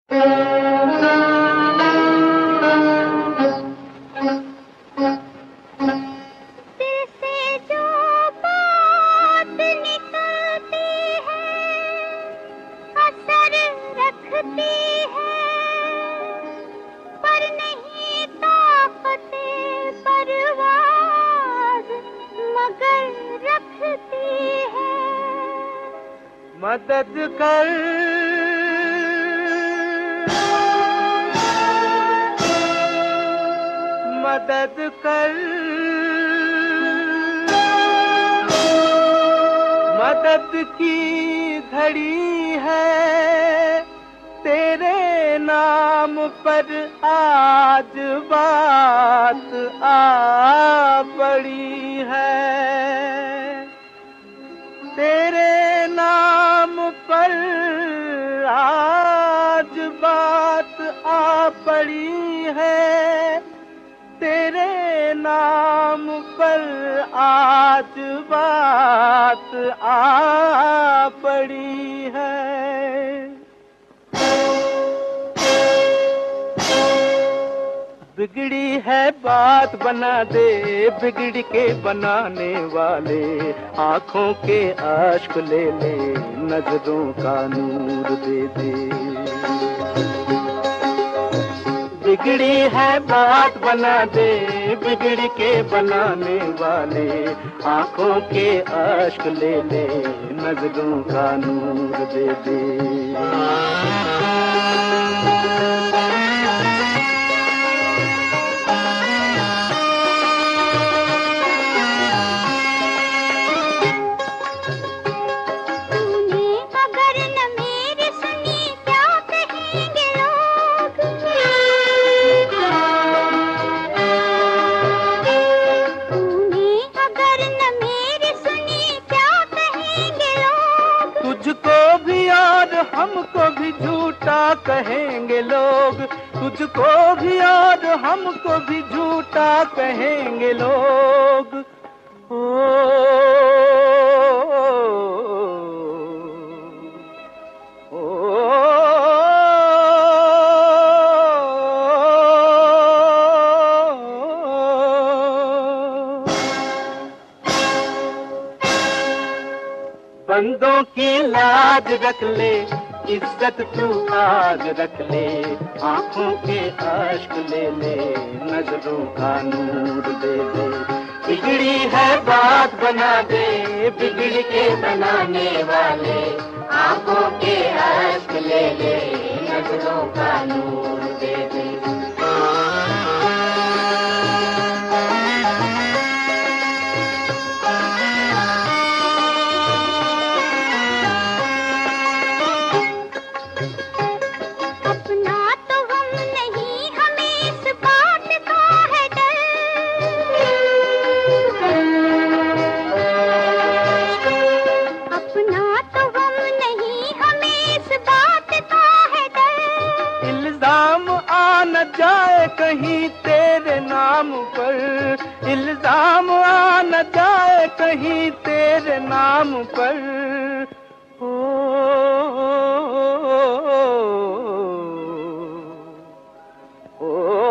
मदद कर, मदद कर, मदद की घड़ी है तेरे नाम पर आज बात आ पड़ी है। तेरे नाम पर आज बात आ पड़ी है। तेरे नाम पर आज बात आ पड़ी है। बिगड़ी है बात बना दे बिगड़ के बनाने वाले, आंखों के आश्क ले ले नजरों का नूर दे दे। बिगड़ी है बात बना दे बिगड़ के बनाने वाले, आंखों के आश्क ले ले नजरों का नूर दे दे। हमको भी झूठा कहेंगे लोग, तुझको भी और हमको भी झूठा कहेंगे लोग। ओ, ओ, ओ, बंदों की लाज रख ले इज्जत तू आज रख ले, आंखों के आश्क ले ले नजरों का नूर दे दे। बिगड़ी है बात बना दे बिगड़ के बनाने वाले, आंखों के आश्क ले ले नजरों का नूर दे दे। जाए कहीं तेरे नाम पर, इल्जाम आ न जाए कहीं तेरे नाम पर। ओ, ओ,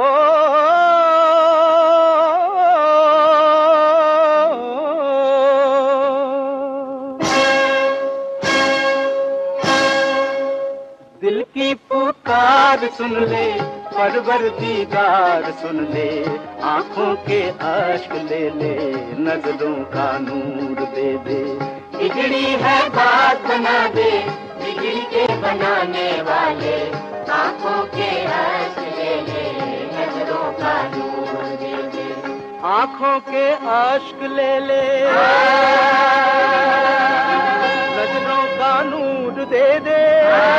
दिल की पुकार सुन ले परवरदिगार सुन ले, आंखों के आश्क ले ले नजरों का नूर दे दे। बिगड़ी है बात बना दे बिगड़ के बनाने वाले, आंखों के आश्क ले ले नजरों का नूर दे दे। आंखों के आश्क ले ले नजरों का नूर दे दे।